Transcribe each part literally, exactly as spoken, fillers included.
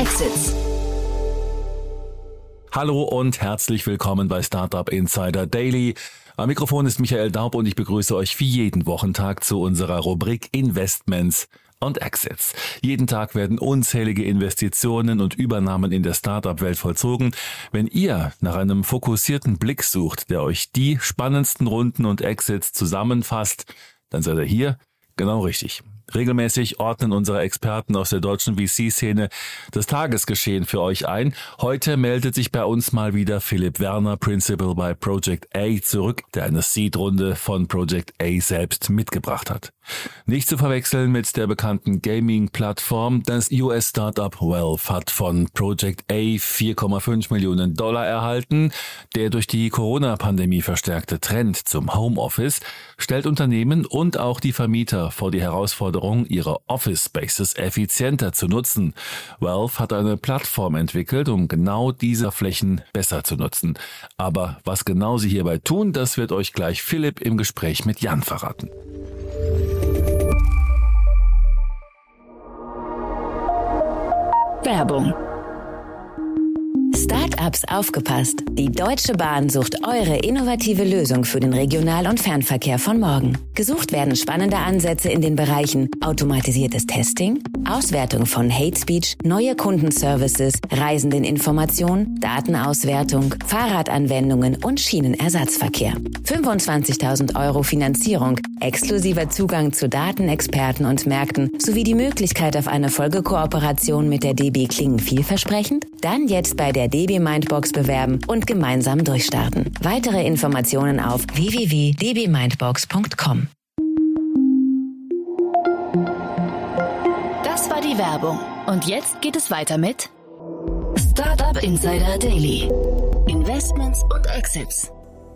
Exits. Hallo und herzlich willkommen bei Startup Insider Daily. Am Mikrofon ist Michael Daub und ich begrüße euch wie jeden Wochentag zu unserer Rubrik Investments und Exits. Jeden Tag werden unzählige Investitionen und Übernahmen in der Startup-Welt vollzogen. Wenn ihr nach einem fokussierten Blick sucht, der euch die spannendsten Runden und Exits zusammenfasst, dann seid ihr hier genau richtig. Regelmäßig ordnen unsere Experten aus der deutschen V C-Szene das Tagesgeschehen für euch ein. Heute meldet sich bei uns mal wieder Philipp Werner, Principal bei Project A, zurück, der eine Seed-Runde von Project A selbst mitgebracht hat. Nicht zu verwechseln mit der bekannten Gaming-Plattform. Das U S-Startup Valve hat von Project A vier Komma fünf Millionen Dollar erhalten. Der durch die Corona-Pandemie verstärkte Trend zum Homeoffice stellt Unternehmen und auch die Vermieter vor die Herausforderung, ihre Office-Spaces effizienter zu nutzen. Valve hat eine Plattform entwickelt, um genau diese Flächen besser zu nutzen. Aber was genau sie hierbei tun, das wird euch gleich Philipp im Gespräch mit Jan verraten. Werbung. Startups aufgepasst! Die Deutsche Bahn sucht eure innovative Lösung für den Regional- und Fernverkehr von morgen. Gesucht werden spannende Ansätze in den Bereichen automatisiertes Testing, Auswertung von Hate Speech, neue Kundenservices, Reisendeninformation, Datenauswertung, Fahrradanwendungen und Schienenersatzverkehr. fünfundzwanzigtausend Euro Finanzierung, exklusiver Zugang zu Datenexperten und Märkten sowie die Möglichkeit auf eine Folgekooperation mit der D B klingen vielversprechend? Dann jetzt bei der D B Mindbox bewerben und gemeinsam durchstarten. Weitere Informationen auf w w w punkt d b mindbox punkt com. Das war die Werbung. Und jetzt geht es weiter mit Startup Insider Daily. Investments und Exits.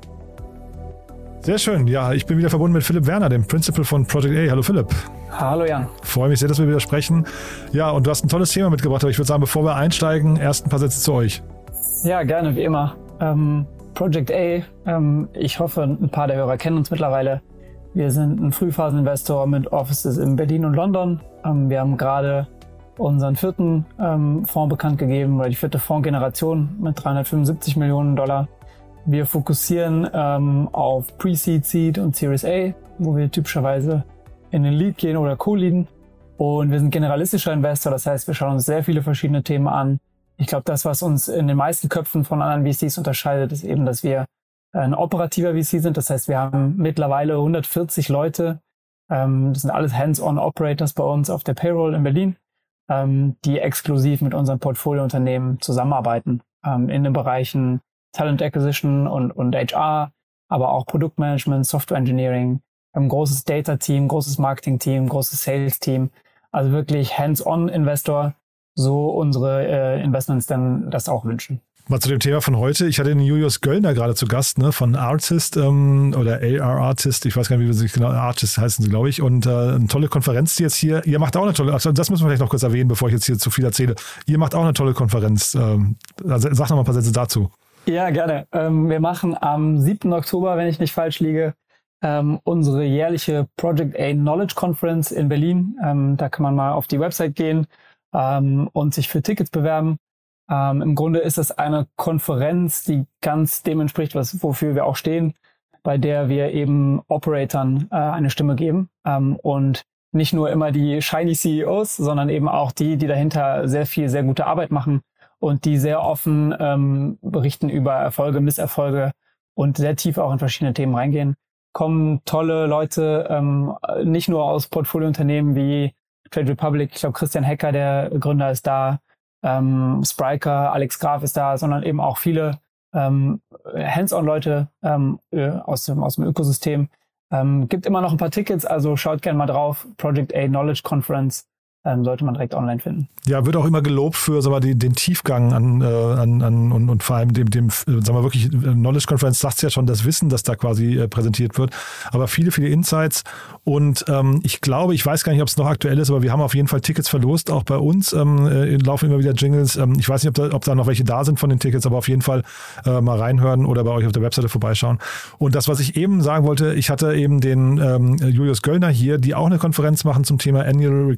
Sehr schön. Ja, ich bin wieder verbunden mit Philipp Werner, dem Principal von Project A. Hallo Philipp. Hallo Jan. Freue mich sehr, dass wir wieder sprechen. Ja, und du hast ein tolles Thema mitgebracht, aber ich würde sagen, bevor wir einsteigen, erst ein paar Sätze zu euch. Ja, gerne, wie immer. Ähm, Project A, ähm, ich hoffe, ein paar der Hörer kennen uns mittlerweile. Wir sind ein Frühphaseninvestor mit Offices in Berlin und London. Ähm, wir haben gerade unseren vierten ähm, Fonds bekannt gegeben, oder die vierte Fondsgeneration mit dreihundertfünfundsiebzig Millionen Dollar. Wir fokussieren ähm, auf Pre-Seed, Seed und Series A, wo wir typischerweise in den Lead gehen oder Co-Leaden. Und wir sind generalistischer Investor, das heißt, wir schauen uns sehr viele verschiedene Themen an. Ich glaube, das, was uns in den meisten Köpfen von anderen V Cs unterscheidet, ist eben, dass wir ein operativer V C sind. Das heißt, wir haben mittlerweile hundertvierzig Leute. Ähm, das sind alles Hands-on-Operators bei uns auf der Payroll in Berlin, ähm, die exklusiv mit unseren Portfoliounternehmen zusammenarbeiten ähm, in den Bereichen Talent Acquisition und, und H R, aber auch Produktmanagement, Software Engineering, ein großes Data-Team, großes Marketing-Team, großes Sales-Team. Also wirklich Hands-on-Investor, so unsere äh, Investments dann das auch wünschen. Mal zu dem Thema von heute. Ich hatte den Julius Göllner gerade zu Gast, ne, von Artist ähm, oder A R Artist. Ich weiß gar nicht, wie sie sich genau, Artist heißen sie, glaube ich. Und äh, eine tolle Konferenz, die jetzt hier, ihr macht auch eine tolle, also das müssen wir vielleicht noch kurz erwähnen, bevor ich jetzt hier zu viel erzähle. Ihr macht auch eine tolle Konferenz. Ähm, also sag noch mal ein paar Sätze dazu. Ja, gerne. Ähm, wir machen am siebten Oktober, wenn ich nicht falsch liege, ähm, unsere jährliche Project A Knowledge Conference in Berlin. Ähm, da kann man mal auf die Website gehen ähm, und sich für Tickets bewerben. Ähm, Im Grunde ist es eine Konferenz, die ganz dem entspricht, was, wofür wir auch stehen, bei der wir eben Operatoren äh, eine Stimme geben ähm, und nicht nur immer die shiny C E Os, sondern eben auch die, die dahinter sehr viel, sehr gute Arbeit machen und die sehr offen ähm, berichten über Erfolge, Misserfolge und sehr tief auch in verschiedene Themen reingehen. Kommen tolle Leute, ähm, nicht nur aus Portfoliounternehmen wie Trade Republic, ich glaube Christian Hecker, der Gründer, ist da, ähm, Spryker, Alex Graf ist da, sondern eben auch viele ähm, Hands-on-Leute ähm, aus dem, aus dem Ökosystem. Ähm, gibt immer noch ein paar Tickets, also schaut gerne mal drauf. Project A Knowledge Conference. Ähm, sollte man direkt online finden. Ja, wird auch immer gelobt für sag mal, die, den Tiefgang an, äh, an, an und, und vor allem dem, dem sagen wir wirklich, Knowledge Conference sagt ja schon, das Wissen, das da quasi äh, präsentiert wird, aber viele, viele Insights und ähm, ich glaube, ich weiß gar nicht, ob es noch aktuell ist, aber wir haben auf jeden Fall Tickets verlost, auch bei uns ähm, äh, laufen immer wieder Jingles. Ähm, ich weiß nicht, ob da, ob da noch welche da sind von den Tickets, aber auf jeden Fall äh, mal reinhören oder bei euch auf der Webseite vorbeischauen. Und das, was ich eben sagen wollte, ich hatte eben den ähm, Julius Göllner hier, die auch eine Konferenz machen zum Thema Annual Recurring Revenue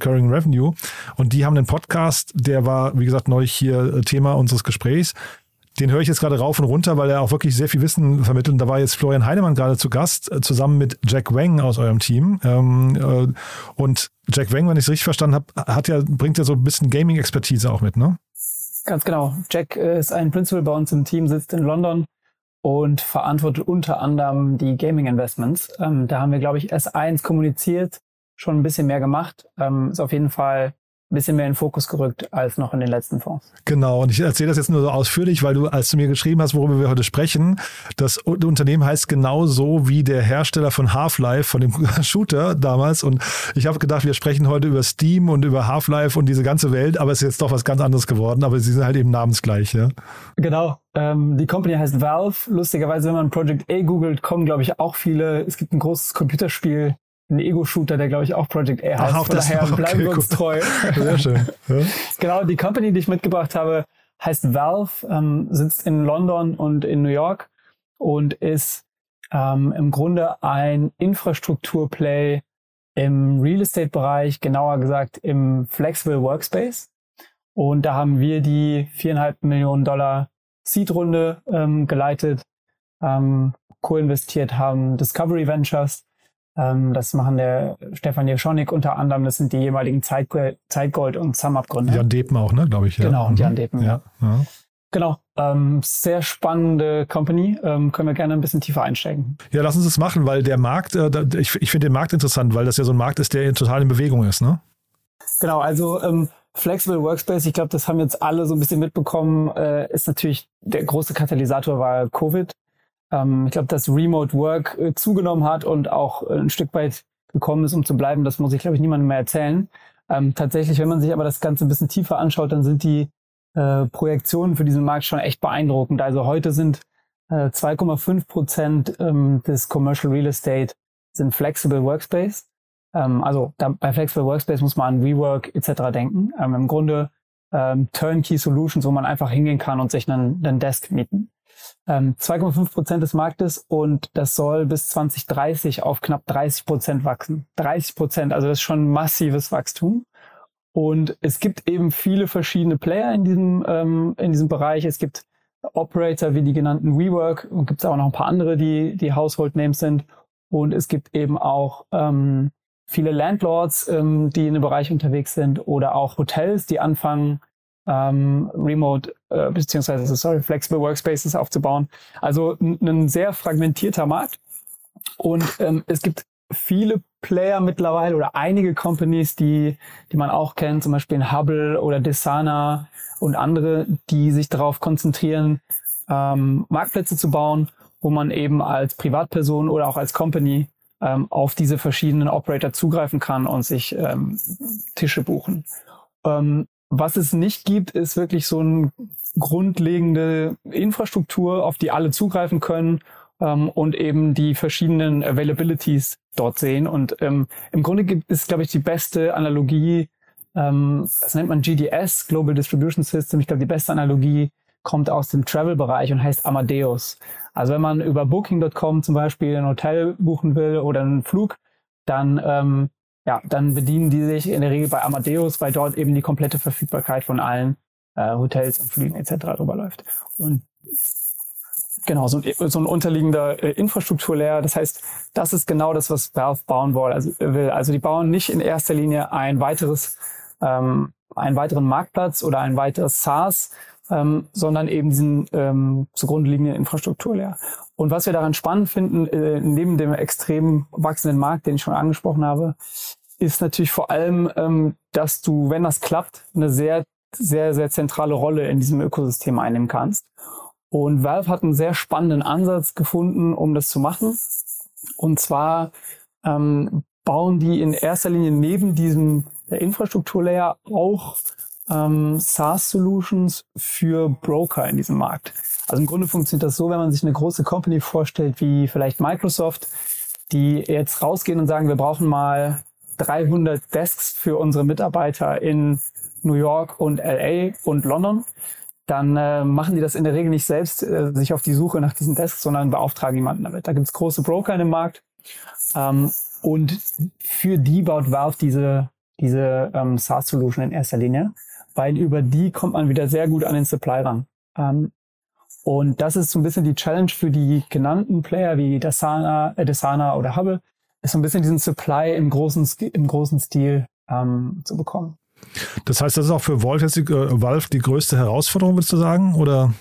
Revenue. Und die haben einen Podcast, der war, wie gesagt, neulich hier Thema unseres Gesprächs. Den höre ich jetzt gerade rauf und runter, weil er auch wirklich sehr viel Wissen vermittelt. Und da war jetzt Florian Heinemann gerade zu Gast, zusammen mit Jack Wang aus eurem Team. Und Jack Wang, wenn ich es richtig verstanden habe, hat ja, bringt ja so ein bisschen Gaming-Expertise auch mit, ne? Ganz genau. Jack ist ein Principal bei uns im Team, sitzt in London und verantwortet unter anderem die Gaming-Investments. Ähm, da haben wir, glaube ich, S eins kommuniziert, schon ein bisschen mehr gemacht. Ähm, ist auf jeden Fall ein bisschen mehr in den Fokus gerückt als noch in den letzten Fonds. Genau, und ich erzähle das jetzt nur so ausführlich, weil du, als du mir geschrieben hast, worüber wir heute sprechen, das Unternehmen heißt genau so wie der Hersteller von Half-Life, von dem Shooter damals. Und ich habe gedacht, wir sprechen heute über Steam und über Half-Life und diese ganze Welt, aber es ist jetzt doch was ganz anderes geworden, aber sie sind halt eben namensgleich, ja. Genau, ähm, die Company heißt Valve. Lustigerweise, wenn man Project A googelt, kommen, glaube ich, auch viele. Es gibt ein großes Computerspiel, ein Ego-Shooter, der, glaube ich, auch Project A heißt. Ach, Von daher okay, bleiben wir uns cool. treu. Sehr schön. Ja. Genau, die Company, die ich mitgebracht habe, heißt Valve, ähm, sitzt in London und in New York und ist ähm, im Grunde ein Infrastruktur-Play im Real-Estate-Bereich, genauer gesagt im Flexible Workspace. Und da haben wir die viereinhalb Millionen Dollar Seed-Runde ähm, geleitet, ähm, co-investiert haben Discovery Ventures. Ähm, das machen der Stefan Jeschonik unter anderem. Das sind die jeweiligen Zeitgold, Zeitgold und SumUp-Gründer. Jan Depen auch, ne, glaube ich. Ja. Genau, und Jan Depen. Ja, ja. Genau. Ähm, sehr spannende Company. Ähm, können wir gerne ein bisschen tiefer einsteigen. Ja, lass uns das machen, weil der Markt, äh, ich, ich finde den Markt interessant, weil das ja so ein Markt ist, der total in Bewegung ist, ne? Genau, also ähm, Flexible Workspace, ich glaube, das haben jetzt alle so ein bisschen mitbekommen, äh, ist natürlich der große Katalysator war Covid. Ähm, ich glaube, dass Remote Work äh, zugenommen hat und auch äh, ein Stück weit gekommen ist, um zu bleiben. Das muss ich, glaube ich, niemandem mehr erzählen. Ähm, tatsächlich, wenn man sich aber das Ganze ein bisschen tiefer anschaut, dann sind die äh, Projektionen für diesen Markt schon echt beeindruckend. Also heute sind äh, zwei Komma fünf Prozent ähm, des Commercial Real Estate sind Flexible Workspace. Ähm, also da, bei Flexible Workspace muss man an WeWork et cetera denken. Ähm, Im Grunde ähm, Turnkey Solutions, wo man einfach hingehen kann und sich einen, einen Desk mieten. Ähm, zwei Komma fünf Prozent des Marktes und das soll bis zwanzig dreißig auf knapp dreißig Prozent wachsen. dreißig Prozent, also das ist schon massives Wachstum. Und es gibt eben viele verschiedene Player in diesem ähm, in diesem Bereich. Es gibt Operator wie die genannten WeWork und gibt es auch noch ein paar andere, die die Household Names sind. Und es gibt eben auch ähm, viele Landlords, ähm, die in dem Bereich unterwegs sind oder auch Hotels, die anfangen, ähm, Remote äh, beziehungsweise sorry, Flexible Workspaces aufzubauen. Also n- ein sehr fragmentierter Markt. Und ähm, es gibt viele Player mittlerweile oder einige Companies, die die man auch kennt, zum Beispiel in Hubble oder Desana und andere, die sich darauf konzentrieren, ähm, Marktplätze zu bauen, wo man eben als Privatperson oder auch als Company ähm, auf diese verschiedenen Operator zugreifen kann und sich ähm, Tische buchen. Ähm, was es nicht gibt, ist wirklich so eine grundlegende Infrastruktur, auf die alle zugreifen können ähm, und eben die verschiedenen Availabilities dort sehen. Und ähm, im Grunde gibt es, glaube ich, die beste Analogie, ähm, das nennt man G D S, Global Distribution System. Ich glaube, die beste Analogie kommt aus dem Travel-Bereich und heißt Amadeus. Also wenn man über Booking Punkt com zum Beispiel ein Hotel buchen will oder einen Flug, dann ähm, ja, dann bedienen die sich in der Regel bei Amadeus, weil dort eben die komplette Verfügbarkeit von allen äh, Hotels und Flügen et cetera drüber läuft. Und genau, so ein, so ein unterliegender äh, Infrastrukturlayer. Das heißt, das ist genau das, was Valve bauen will. Also, will. also die bauen nicht in erster Linie ein weiteres, ähm, einen weiteren Marktplatz oder ein weiteres SaaS, ähm, sondern eben diesen ähm, zugrunde liegenden Infrastrukturlayer. Und was wir daran spannend finden, äh, neben dem extrem wachsenden Markt, den ich schon angesprochen habe, ist natürlich vor allem, ähm, dass du, wenn das klappt, eine sehr, sehr, sehr zentrale Rolle in diesem Ökosystem einnehmen kannst. Und Valve hat einen sehr spannenden Ansatz gefunden, um das zu machen. Und zwar ähm, bauen die in erster Linie neben diesem Infrastrukturlayer auch ähm, SaaS-Solutions für Broker in diesem Markt. Also im Grunde funktioniert das so, wenn man sich eine große Company vorstellt, wie vielleicht Microsoft, die jetzt rausgehen und sagen, wir brauchen mal dreihundert Desks für unsere Mitarbeiter in New York und L A und London. Dann äh, machen die das in der Regel nicht selbst, äh, sich auf die Suche nach diesen Desks, sondern beauftragen jemanden damit. Da gibt es große Broker in dem Markt. Ähm, und für die baut Valve diese, diese ähm, SaaS-Solution in erster Linie, weil über die kommt man wieder sehr gut an den Supply ran. Ähm, und das ist so ein bisschen die Challenge für die genannten Player wie Dasana, äh, Dasana oder Hubble, ist so ein bisschen diesen Supply im großen, im großen Stil ähm, zu bekommen. Das heißt, das ist auch für Valve, jetzt die, äh, Valve die größte Herausforderung, würdest du sagen, oder?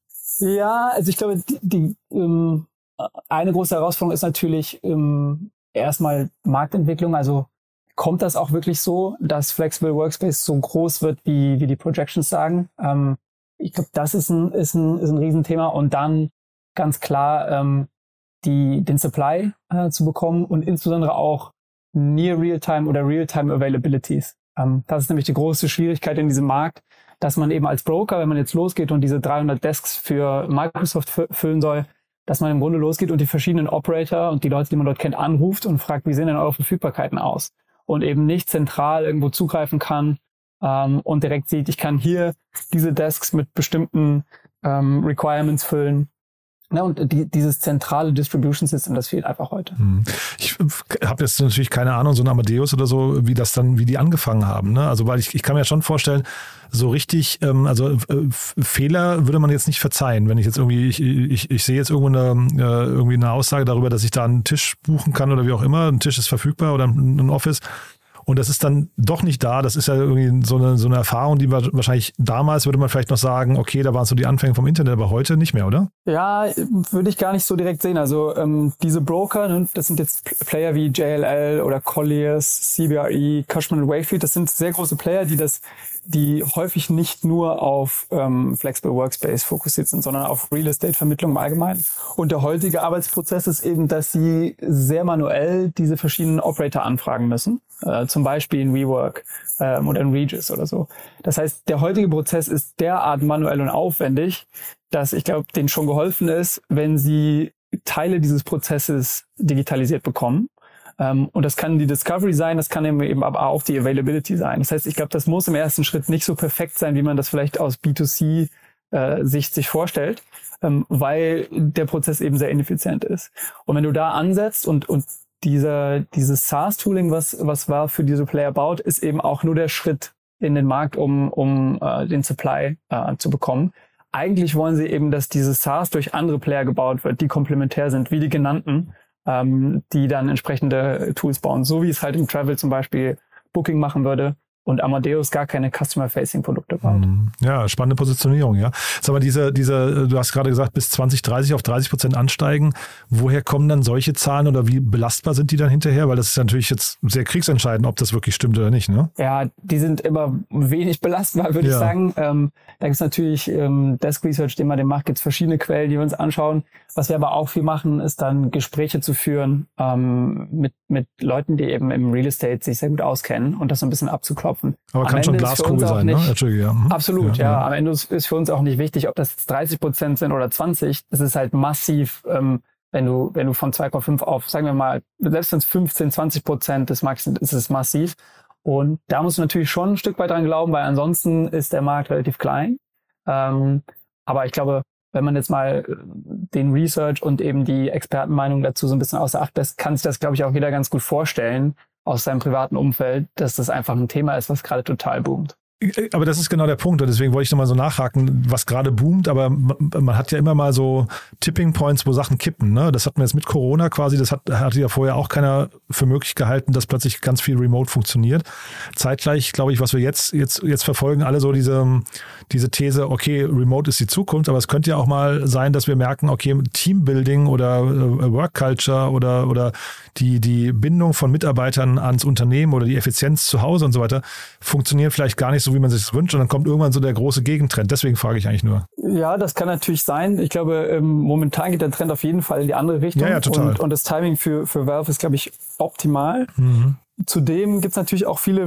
Ja, also ich glaube, die, die ähm, eine große Herausforderung ist natürlich ähm, erstmal Marktentwicklung. Also kommt das auch wirklich so, dass Flexible Workspace so groß wird, wie, wie die Projections sagen? Ähm, ich glaube, das ist ein, ist ein, ist ein Riesenthema. Und dann ganz klar ähm, die, den Supply äh, zu bekommen und insbesondere auch Near Real-Time oder Real-Time Availabilities. Ähm, das ist nämlich die große Schwierigkeit in diesem Markt, dass man eben als Broker, wenn man jetzt losgeht und diese dreihundert Desks für Microsoft f- füllen soll, dass man im Grunde losgeht und die verschiedenen Operator und die Leute, die man dort kennt, anruft und fragt, wie sehen denn eure Verfügbarkeiten aus? Und eben nicht zentral irgendwo zugreifen kann ähm, und direkt sieht, ich kann hier diese Desks mit bestimmten ähm, Requirements füllen. Ja, und die, dieses zentrale Distribution System, das fehlt einfach heute. Ich habe jetzt natürlich keine Ahnung, so ein Amadeus oder so, wie das dann, wie die angefangen haben. Ne? Also weil ich, ich kann mir schon vorstellen, so richtig, ähm, also äh, Fehler würde man jetzt nicht verzeihen, wenn ich jetzt irgendwie, ich, ich, ich sehe jetzt irgendwo eine, äh, irgendwie eine Aussage darüber, dass ich da einen Tisch buchen kann oder wie auch immer, ein Tisch ist verfügbar oder ein, ein Office. Und das ist dann doch nicht da. Das ist ja irgendwie so eine, so eine Erfahrung, die wahrscheinlich damals würde man vielleicht noch sagen, okay, da waren so die Anfänge vom Internet, aber heute nicht mehr, oder? Ja, würde ich gar nicht so direkt sehen. Also ähm, diese Broker, ne, das sind jetzt Player wie J L L oder Colliers, C B R E, Cushman und Wakefield. Das sind sehr große Player, die das, die häufig nicht nur auf ähm, Flexible Workspace fokussiert sind, sondern auf Real Estate Vermittlung im Allgemeinen. Und der heutige Arbeitsprozess ist eben, dass sie sehr manuell diese verschiedenen Operator anfragen müssen. Äh, zum Beispiel in WeWork ähm, oder in Regus oder so. Das heißt, der heutige Prozess ist derart manuell und aufwendig, dass ich glaube, denen schon geholfen ist, wenn sie Teile dieses Prozesses digitalisiert bekommen. Ähm, und das kann die Discovery sein, das kann eben aber auch die Availability sein. Das heißt, ich glaube, das muss im ersten Schritt nicht so perfekt sein, wie man das vielleicht aus B zwei C äh, Sicht sich vorstellt, ähm, weil der Prozess eben sehr ineffizient ist. Und wenn du da ansetzt und und Dieser, dieses SaaS-Tooling, was, was Valve für diese Player baut, ist eben auch nur der Schritt in den Markt, um, um äh, den Supply äh, zu bekommen. Eigentlich wollen sie eben, dass dieses SaaS durch andere Player gebaut wird, die komplementär sind, wie die genannten, ähm, die dann entsprechende Tools bauen. So wie es halt im Travel zum Beispiel Booking machen würde und Amadeus gar keine Customer-Facing-Produkte baut. Ja, spannende Positionierung, ja. Sag mal, diese, diese, du hast gerade gesagt, bis zwanzig dreißig auf dreißig Prozent ansteigen. Woher kommen dann solche Zahlen oder wie belastbar sind die dann hinterher? Weil das ist natürlich jetzt sehr kriegsentscheidend, ob das wirklich stimmt oder nicht, ne? Ja, die sind immer wenig belastbar, würde ja. ich sagen. Ähm, da gibt es natürlich ähm, Desk Research, den man den macht, gibt es verschiedene Quellen, die wir uns anschauen. Was wir aber auch viel machen, ist dann Gespräche zu führen ähm, mit, mit Leuten, die eben im Real Estate sich sehr gut auskennen und das so ein bisschen abzuklopfen. Aber kann schon Glaskugel sein, nicht, ne? Entschuldige, ja. Absolut, ja, ja. Am Ende ist für uns auch nicht wichtig, ob das dreißig Prozent sind oder zwanzig. Das ist halt massiv, ähm, wenn du wenn du von zwei Komma fünf auf, sagen wir mal, selbst wenn es fünfzehn, zwanzig Prozent des Marktes sind, ist es massiv. Und da musst du natürlich schon ein Stück weit dran glauben, weil ansonsten ist der Markt relativ klein. Ähm, aber ich glaube, wenn man jetzt mal den Research und eben die Expertenmeinung dazu so ein bisschen außer Acht lässt, kann sich das, glaube ich, auch jeder ganz gut vorstellen aus seinem privaten Umfeld, dass das einfach ein Thema ist, was gerade total boomt. Aber das ist genau der Punkt und deswegen wollte ich nochmal so nachhaken, was gerade boomt, aber man hat ja immer mal so Tipping Points, wo Sachen kippen. Ne? Das hatten wir jetzt mit Corona quasi, das hat, hatte ja vorher auch keiner für möglich gehalten, dass plötzlich ganz viel Remote funktioniert. Zeitgleich, glaube ich, was wir jetzt, jetzt, jetzt verfolgen, alle so diese, diese These, okay, Remote ist die Zukunft, aber es könnte ja auch mal sein, dass wir merken, okay, Teambuilding oder Work Culture oder, oder die, die Bindung von Mitarbeitern ans Unternehmen oder die Effizienz zu Hause und so weiter funktionieren vielleicht gar nicht so, wie man sich das wünscht und dann kommt irgendwann so der große Gegentrend. Deswegen frage ich eigentlich nur. Ja, das kann natürlich sein. Ich glaube, ähm, momentan geht der Trend auf jeden Fall in die andere Richtung. Ja, ja, total. Und, und das Timing für, für Valve ist, glaube ich, optimal. Mhm. Zudem gibt es natürlich auch viele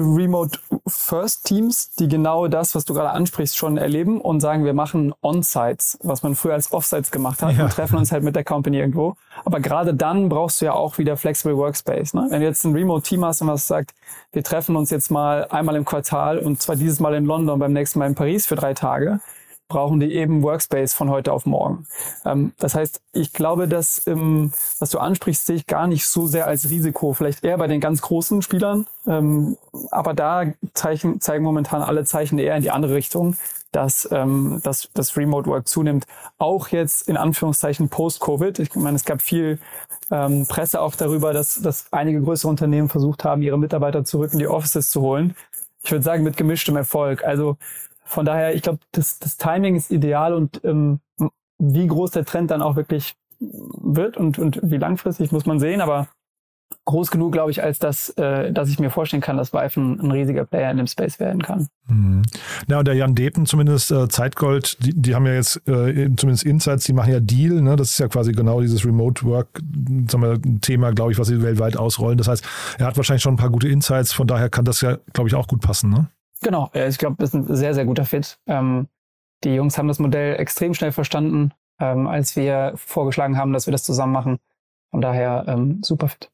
Remote-First-Teams, die genau das, was du gerade ansprichst, schon erleben und sagen, wir machen On-Sites, was man früher als Off-Sites gemacht hat. Ja. Wir treffen uns halt mit der Company irgendwo. Aber gerade dann brauchst du ja auch wieder Flexible Workspace. Ne? Wenn du jetzt ein Remote-Team hast und was sagt, wir treffen uns jetzt mal einmal im Quartal und zwar dieses Mal in London, beim nächsten Mal in Paris für drei Tage, brauchen die eben Workspace von heute auf morgen. Ähm, das heißt, ich glaube, dass, ähm, was du ansprichst, sehe ich gar nicht so sehr als Risiko. Vielleicht eher bei den ganz großen Spielern. Ähm, aber da zeichen, zeigen momentan alle Zeichen eher in die andere Richtung, dass, ähm, dass das Remote Work zunimmt. Auch jetzt in Anführungszeichen Post-Covid. Ich meine, es gab viel ähm, Presse auch darüber, dass, dass einige größere Unternehmen versucht haben, ihre Mitarbeiter zurück in die Offices zu holen. Ich würde sagen, mit gemischtem Erfolg. Also von daher, ich glaube, das, das Timing ist ideal und ähm, wie groß der Trend dann auch wirklich wird und, und wie langfristig, muss man sehen. Aber groß genug, glaube ich, als dass, äh, dass ich mir vorstellen kann, dass Vive ein, ein riesiger Player in dem Space werden kann. Mhm. Ja, und der Jan Depen, zumindest äh, Zeitgold, die, die haben ja jetzt äh, zumindest Insights, die machen ja Deal, ne? Das ist ja quasi genau dieses Remote Work, sagen wir, ein Thema, glaube ich, was sie weltweit ausrollen. Das heißt, er hat wahrscheinlich schon ein paar gute Insights, von daher kann das ja, glaube ich, auch gut passen, ne? Genau, ich glaube, das ist ein sehr, sehr guter Fit. Ähm, die Jungs haben das Modell extrem schnell verstanden, ähm, als wir vorgeschlagen haben, dass wir das zusammen machen. Von daher ähm, super fit.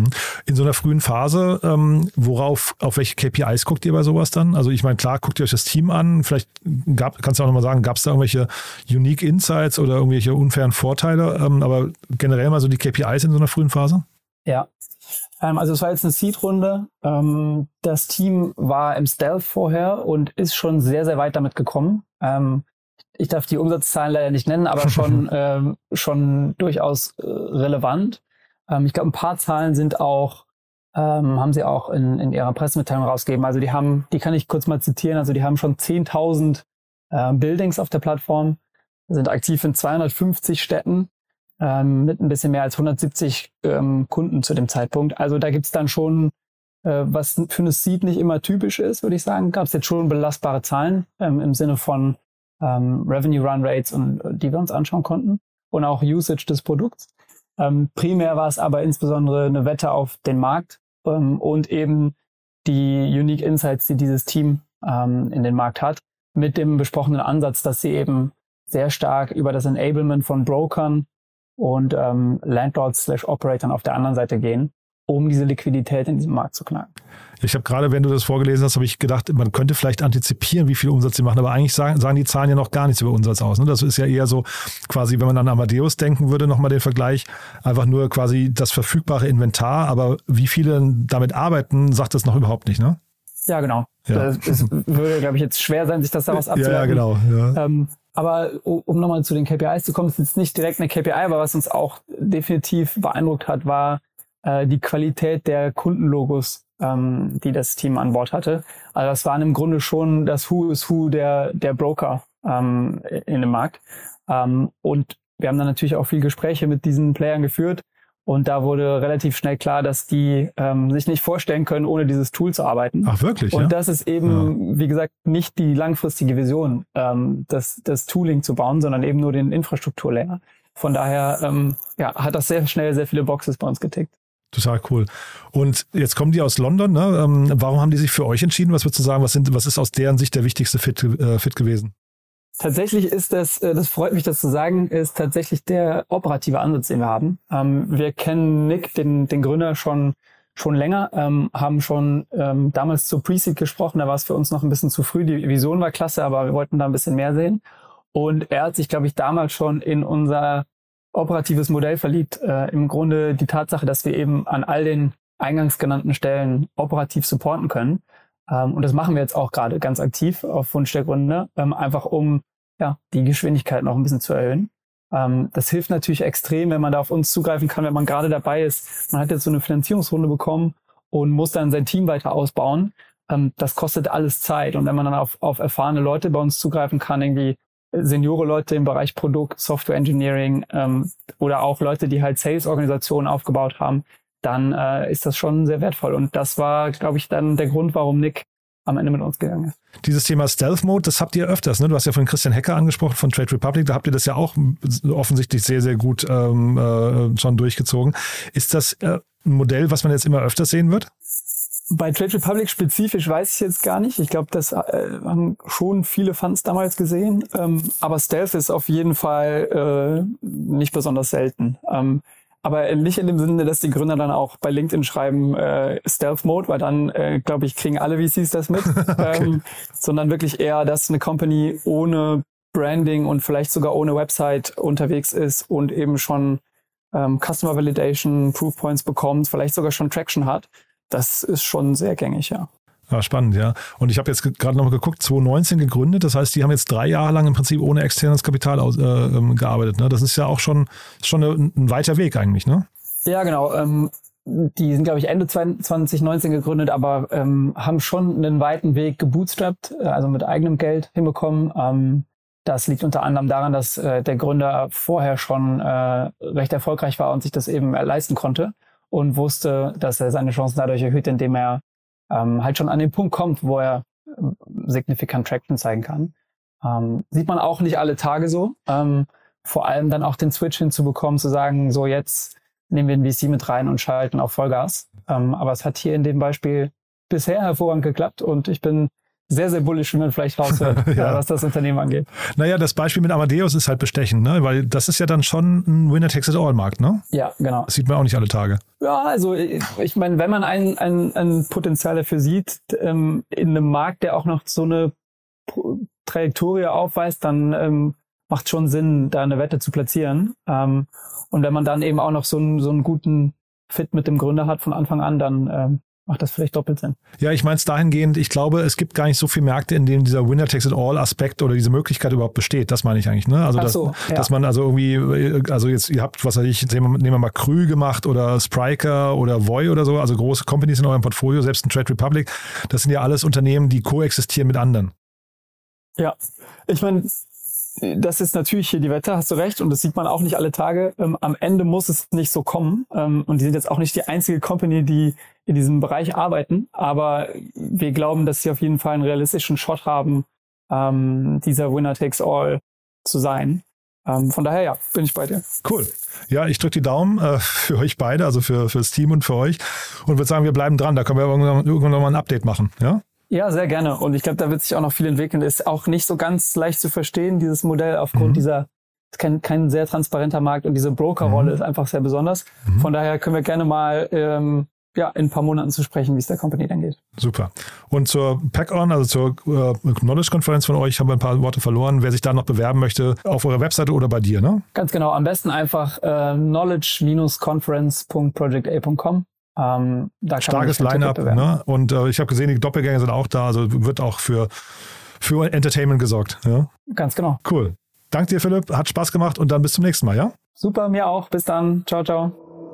In so einer frühen Phase, ähm, worauf, auf welche K P Is guckt ihr bei sowas dann? Also ich meine, klar, guckt ihr euch das Team an, vielleicht gab, kannst du auch nochmal sagen, gab es da irgendwelche Unique Insights oder irgendwelche unfairen Vorteile, ähm, aber generell mal so die K P Is in so einer frühen Phase? Ja, ähm, also es war jetzt eine Seed-Runde. Ähm, das Team war im Stealth vorher und ist schon sehr, sehr weit damit gekommen. Ähm, ich darf die Umsatzzahlen leider nicht nennen, aber schon, ähm, schon durchaus äh, relevant. Ich glaube, ein paar Zahlen sind auch, ähm, haben sie auch in, in ihrer Pressemitteilung rausgegeben. Also die haben, die kann ich kurz mal zitieren, also die haben schon zehntausend äh, Buildings auf der Plattform, sind aktiv in zweihundertfünfzig Städten ähm, mit ein bisschen mehr als hundertsiebzig ähm, Kunden zu dem Zeitpunkt. Also da gibt's dann schon, äh, was für eine Seed nicht immer typisch ist, würde ich sagen, gab es jetzt schon belastbare Zahlen ähm, im Sinne von ähm, Revenue Run Rates, und, die wir uns anschauen konnten, und auch Usage des Produkts. Ähm, primär war es aber insbesondere eine Wette auf den Markt ähm, und eben die Unique Insights, die dieses Team ähm, in den Markt hat, mit dem besprochenen Ansatz, dass sie eben sehr stark über das Enablement von Brokern und ähm, Landlords slash Operatoren auf der anderen Seite gehen, um diese Liquidität in diesem Markt zu knacken. Ich habe gerade, wenn du das vorgelesen hast, habe ich gedacht, man könnte vielleicht antizipieren, wie viel Umsatz sie machen, aber eigentlich sagen, sagen die Zahlen ja noch gar nichts über Umsatz aus. Ne? Das ist ja eher so, quasi, wenn man an Amadeus denken würde, nochmal den Vergleich, einfach nur quasi das verfügbare Inventar, aber wie viele damit arbeiten, sagt das noch überhaupt nicht, ne? Ja, genau. Ja. Es würde, glaube ich, jetzt schwer sein, sich das daraus abzuleiten. Ja, genau. Ja. Ähm, aber um nochmal zu den K P Is zu kommen, ist jetzt nicht direkt eine K P I, aber was uns auch definitiv beeindruckt hat, war äh, die Qualität der Kundenlogos, ähm, die das Team an Bord hatte. Also das waren im Grunde schon das Who is Who der, der Broker ähm, in dem Markt. Ähm, und wir haben dann natürlich auch viel Gespräche mit diesen Playern geführt. Und da wurde relativ schnell klar, dass die ähm, sich nicht vorstellen können, ohne dieses Tool zu arbeiten. Ach wirklich? Und ja? das ist eben, ja. wie gesagt, nicht die langfristige Vision, ähm, das, das Tooling zu bauen, sondern eben nur den Infrastrukturlayer. Von daher ähm, ja, hat das sehr schnell sehr viele Boxes bei uns getickt. Total cool. Und jetzt kommen die aus London. Ne? Ähm, warum haben die sich für euch entschieden? Was würdest du sagen, was, sind, was ist aus deren Sicht der wichtigste Fit, äh, Fit gewesen? Tatsächlich ist das, das freut mich, das zu sagen, ist tatsächlich der operative Ansatz, den wir haben. Ähm, wir kennen Nick, den, den Gründer, schon schon länger, ähm, haben schon ähm, damals zu Pre-Seed gesprochen, da war es für uns noch ein bisschen zu früh. Die Vision war klasse, aber wir wollten da ein bisschen mehr sehen. Und er hat sich, glaube ich, damals schon in unser operatives Modell verliebt. Äh, im Grunde die Tatsache, dass wir eben an all den eingangs genannten Stellen operativ supporten können. Ähm, und das machen wir jetzt auch gerade ganz aktiv auf Wunsch der Gründer, ähm, einfach um ja die Geschwindigkeit noch ein bisschen zu erhöhen. Ähm, das hilft natürlich extrem, wenn man da auf uns zugreifen kann, wenn man gerade dabei ist. Man hat jetzt so eine Finanzierungsrunde bekommen und muss dann sein Team weiter ausbauen. Ähm, das kostet alles Zeit. Und wenn man dann auf, auf erfahrene Leute bei uns zugreifen kann, irgendwie Seniore Leute im Bereich Produkt, Software Engineering ähm, oder auch Leute, die halt Sales-Organisationen aufgebaut haben, dann äh, ist das schon sehr wertvoll. Und das war, glaube ich, dann der Grund, warum Nick am Ende mit uns gegangen ist. Dieses Thema Stealth Mode, das habt ihr öfters, ne? Du hast ja von Christian Hecker angesprochen, von Trade Republic, da habt ihr das ja auch offensichtlich sehr, sehr gut ähm, äh, schon durchgezogen. Ist das äh, ein Modell, was man jetzt immer öfters sehen wird? Bei Trade Republic spezifisch weiß ich jetzt gar nicht. Ich glaube, das äh, haben schon viele Funds damals gesehen. Ähm, aber Stealth ist auf jeden Fall äh, nicht besonders selten. Ähm, aber nicht in dem Sinne, dass die Gründer dann auch bei LinkedIn schreiben äh, Stealth Mode, weil dann, äh, glaube ich, kriegen alle V Cs das mit. okay. ähm, sondern wirklich eher, dass eine Company ohne Branding und vielleicht sogar ohne Website unterwegs ist und eben schon ähm, Customer Validation, Proof Points bekommt, vielleicht sogar schon Traction hat. Das ist schon sehr gängig, ja. Ja, spannend, ja. Und ich habe jetzt gerade noch mal geguckt, zwanzig neunzehn gegründet. Das heißt, die haben jetzt drei Jahre lang im Prinzip ohne externes Kapital aus, äh, gearbeitet. Ne? Das ist ja auch schon, schon ein, ein weiter Weg eigentlich, ne? Ja, genau. Ähm, die sind, glaube ich, Ende zwanzig neunzehn gegründet, aber ähm, haben schon einen weiten Weg gebootstrapped, also mit eigenem Geld hinbekommen. Ähm, das liegt unter anderem daran, dass äh, der Gründer vorher schon äh, recht erfolgreich war und sich das eben leisten konnte und wusste, dass er seine Chancen dadurch erhöht, indem er ähm, halt schon an den Punkt kommt, wo er äh, signifikant Traction zeigen kann. Ähm, sieht man auch nicht alle Tage so. Ähm, vor allem dann auch den Switch hinzubekommen, zu sagen, so jetzt nehmen wir den V C mit rein und schalten auf Vollgas. Ähm, aber es hat hier in dem Beispiel bisher hervorragend geklappt und ich bin sehr, sehr bullish, wenn man vielleicht raushört, ja. was das Unternehmen angeht. Naja, das Beispiel mit Amadeus ist halt bestechend, ne? Weil das ist ja dann schon ein Winner-Takes-it-all-Markt, ne? Ja, genau. Das sieht man auch nicht alle Tage. Ja, also ich, ich meine, wenn man ein, ein, ein Potenzial dafür sieht, ähm, in einem Markt, der auch noch so eine Trajektorie aufweist, dann ähm, macht schon Sinn, da eine Wette zu platzieren. Ähm, und wenn man dann eben auch noch so einen, so einen guten Fit mit dem Gründer hat von Anfang an, dann ähm, macht das vielleicht doppelt Sinn. Ja, ich meine es dahingehend, ich glaube, es gibt gar nicht so viele Märkte, in denen dieser Winner-Takes-it-all-Aspekt oder diese Möglichkeit überhaupt besteht. Das meine ich eigentlich, ne? Also, Ach dass, so, ja. dass man also irgendwie, also jetzt, ihr habt, was weiß ich, nehmen wir mal Krü gemacht oder Spryker oder Voi oder so, also große Companies in eurem Portfolio, selbst ein Trade Republic, das sind ja alles Unternehmen, die koexistieren mit anderen. Ja, ich meine, das ist natürlich hier die Wette, hast du recht, und das sieht man auch nicht alle Tage. Ähm, am Ende muss es nicht so kommen. Ähm, und die sind jetzt auch nicht die einzige Company, die in diesem Bereich arbeiten. Aber wir glauben, dass sie auf jeden Fall einen realistischen Shot haben, ähm, dieser Winner takes all zu sein. Ähm, von daher, ja, bin ich bei dir. Cool. Ja, ich drücke die Daumen äh, für euch beide, also für fürs Team und für euch. Und würde sagen, wir bleiben dran. Da können wir irgendwann, irgendwann noch mal ein Update machen, ja? Ja, sehr gerne. Und ich glaube, da wird sich auch noch viel entwickeln. Ist auch nicht so ganz leicht zu verstehen, dieses Modell, aufgrund mhm. dieser, ist kein, kein sehr transparenter Markt und diese Brokerrolle mhm. ist einfach sehr besonders. Mhm. Von daher können wir gerne mal ähm, ja, in ein paar Monaten zu sprechen, wie es der Company dann geht. Super. Und zur Pack-On, also zur äh, Knowledge-Konferenz von euch, haben wir ein paar Worte verloren. Wer sich da noch bewerben möchte, auf eurer Webseite oder bei dir, ne? Ganz genau. Am besten einfach äh, knowledge dash conference punkt project a punkt com. Ähm, da Starkes Line-Up, ne? Und äh, ich habe gesehen, die Doppelgänger sind auch da, also wird auch für, für Entertainment gesorgt. Ja? Ganz genau. Cool. Danke dir, Philipp. Hat Spaß gemacht und dann bis zum nächsten Mal, ja? Super, mir auch. Bis dann. Ciao, ciao.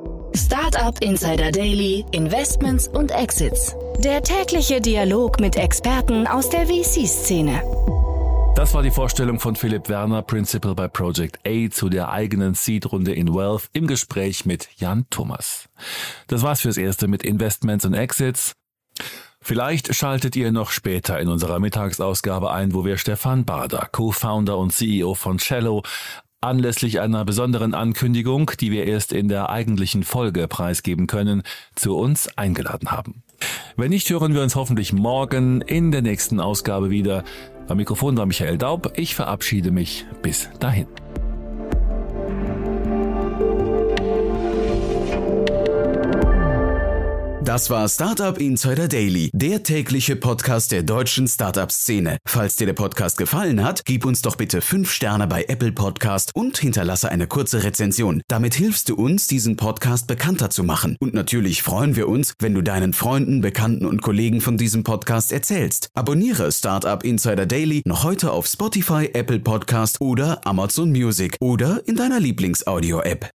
Startup Insider Daily, Investments und Exits. Der tägliche Dialog mit Experten aus der V C-Szene. Das war die Vorstellung von Philipp Werner, Principal bei Project A, zu der eigenen Seed-Runde in Wealth im Gespräch mit Jan Thomas. Das war's fürs Erste mit Investments und Exits. Vielleicht schaltet ihr noch später in unserer Mittagsausgabe ein, wo wir Stefan Bader, Co-Founder und C E O von Cello, anlässlich einer besonderen Ankündigung, die wir erst in der eigentlichen Folge preisgeben können, zu uns eingeladen haben. Wenn nicht, hören wir uns hoffentlich morgen in der nächsten Ausgabe wieder. Am Mikrofon war Michael Daub. Ich verabschiede mich. Bis dahin. Das war Startup Insider Daily, der tägliche Podcast der deutschen Startup-Szene. Falls dir der Podcast gefallen hat, gib uns doch bitte fünf Sterne bei Apple Podcast und hinterlasse eine kurze Rezension. Damit hilfst du uns, diesen Podcast bekannter zu machen. Und natürlich freuen wir uns, wenn du deinen Freunden, Bekannten und Kollegen von diesem Podcast erzählst. Abonniere Startup Insider Daily noch heute auf Spotify, Apple Podcast oder Amazon Music oder in deiner Lieblings-Audio-App.